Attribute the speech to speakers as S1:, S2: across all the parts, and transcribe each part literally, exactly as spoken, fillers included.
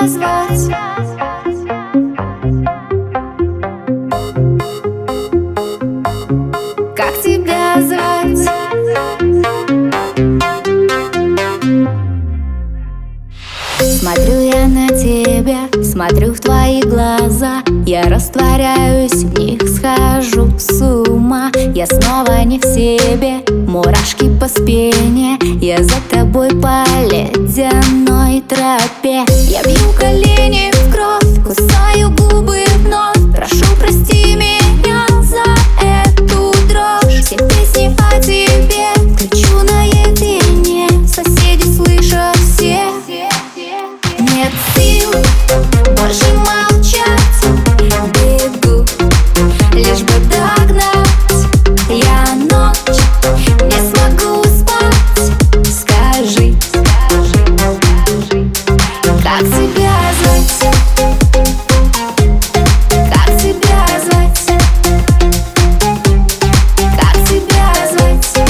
S1: звать? Как тебя звать? Смотрю я на тебя, смотрю в твои глаза. Я растворяюсь в них, схожу с ума. Я снова не в себе, мурашки по спине. Я за тобой по ледяной тропе. Я бью колени в кровь, кусаю губы вновь. Прошу, прости меня за эту дрожь. Все песни о тебе включу наедине. Соседи слышат все. Нет сил больше молчать. Бегу, лишь бы догнать. Я ночь не смогу спать. Скажи, скажи, скажи, как тебя звать? Как тебя звать? Как тебя звать?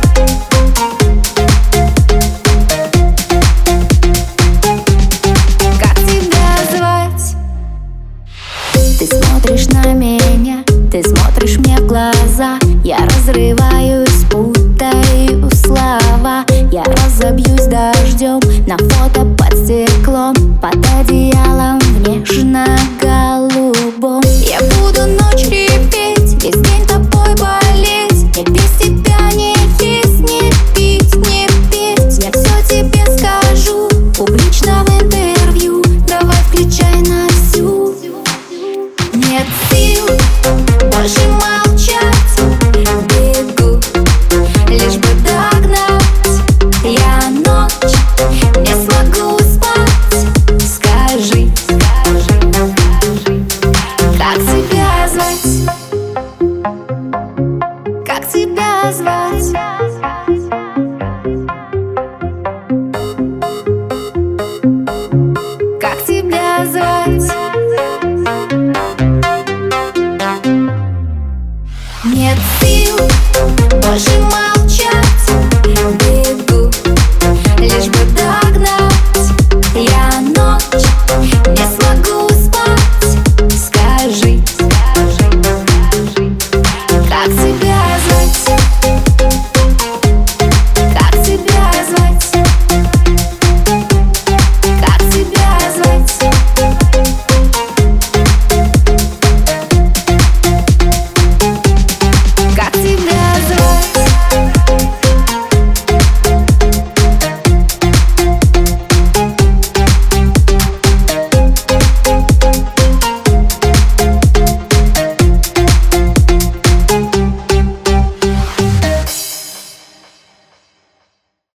S1: Как тебя звать? Ты смотришь на меня, ты смотришь мне в глаза. Я разрываюсь, путаю слова. Я разобьюсь дождем на фото под стеклом, под одеялом в нежно-голубом. Я буду ночь реветь, весь день тобой болеть. Мне без тебя не есть, не пить, не петь. Я все тебе скажу публично в интервью. Давай включай на всю. Нет сил больше молчать. Бегу, лишь бы догнать. Я ночь